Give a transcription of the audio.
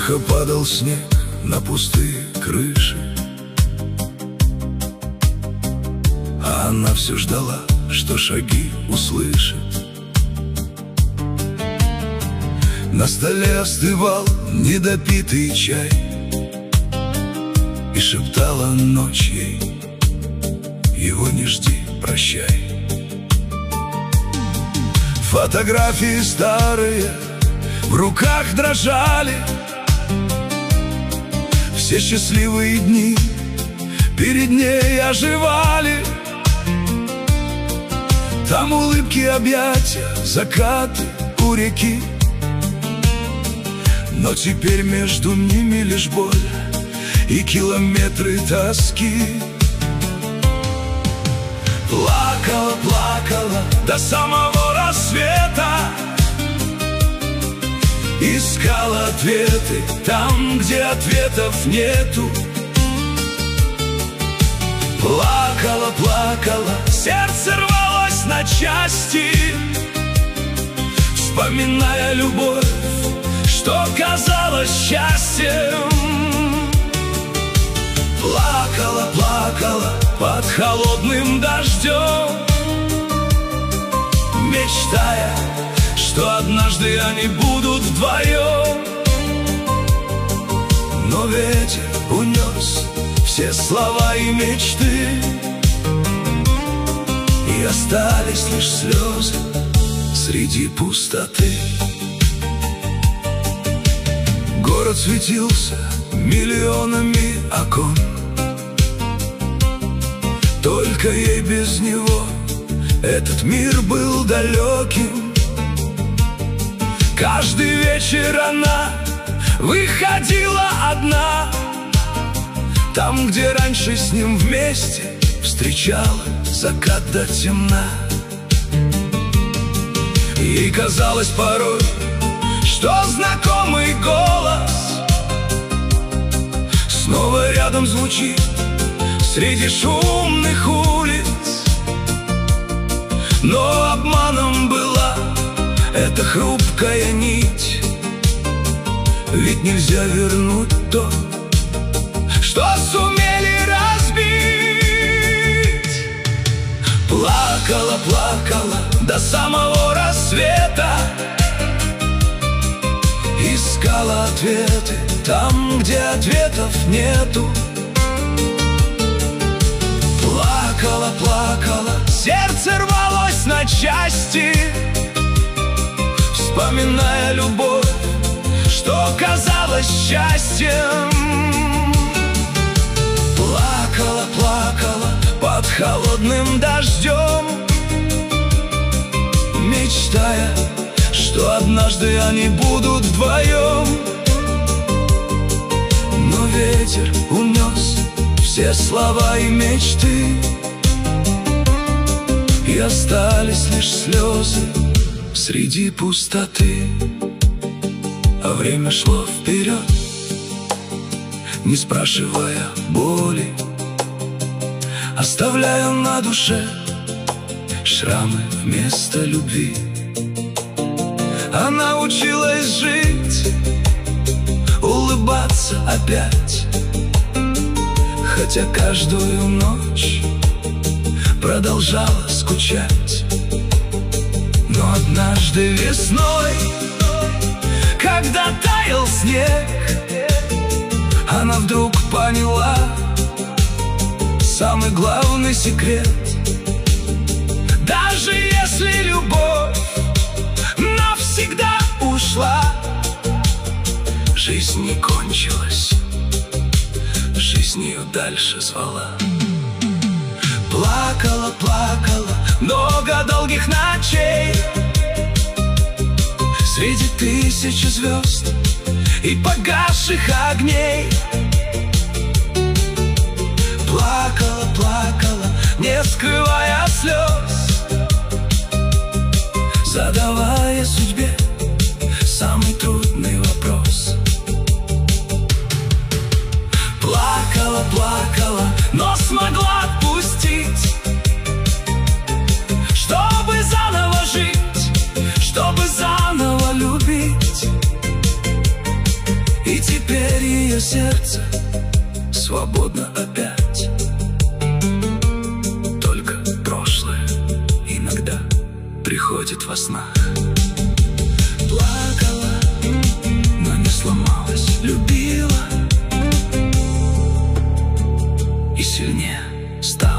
Тихо падал снег на пустые крыши, а она все ждала, что шаги услышит. На столе остывал недопитый чай, и шептала ночь ей: его не жди, прощай. Фотографии старые в руках дрожали, все счастливые дни перед ней оживали. Там улыбки, объятия, закаты у реки, но теперь между ними лишь боль и километры тоски. Плакала, плакала до самого рассвета, искала ответы там, где ответов нету. Плакала, плакала, сердце рвалось на части, вспоминая любовь, что казалось счастьем. Плакала, плакала под холодным дождем, мечтая, что однажды они будут вдвоем. Но ветер унес все слова и мечты, и остались лишь слезы среди пустоты. Город светился миллионами окон, только ей без него этот мир был далеким. Каждый вечер она выходила одна, там, где раньше с ним вместе встречала закат до темна. Ей казалось порой, что знакомый голос снова рядом звучит среди шумных улиц. Но обманом была эта хрупкая нить, ведь нельзя вернуть то, что сумели разбить. Плакала, плакала до самого рассвета, искала ответы там, где ответов нету. Плакала, плакала, сердце рвалось на части, вспоминая любовь, что казалось счастьем. Плакала, плакала под холодным дождем, мечтая, что однажды они будут вдвоем. Но ветер унес все слова и мечты, и остались лишь слезы среди пустоты. А время шло вперед, не спрашивая боли, оставляя на душе шрамы вместо любви. Она училась жить, улыбаться опять, хотя каждую ночь продолжала скучать. Но однажды весной, когда таял снег, она вдруг поняла самый главный секрет. Даже если любовь навсегда ушла, жизнь не кончилась, жизнь ее дальше звала. Плакала, плакала много долгих ночей среди тысячи звезд и погасших огней. Плакала, плакала, не скрывая слез, задавая судьбе самый трудный вопрос. Плакала, плакала, но смогла отпустить, чтобы заново жить, чтобы заново любить. И теперь Твое сердце свободно опять. Только прошлое иногда приходит во снах. Плакала, но не сломалась, любила и сильнее стала.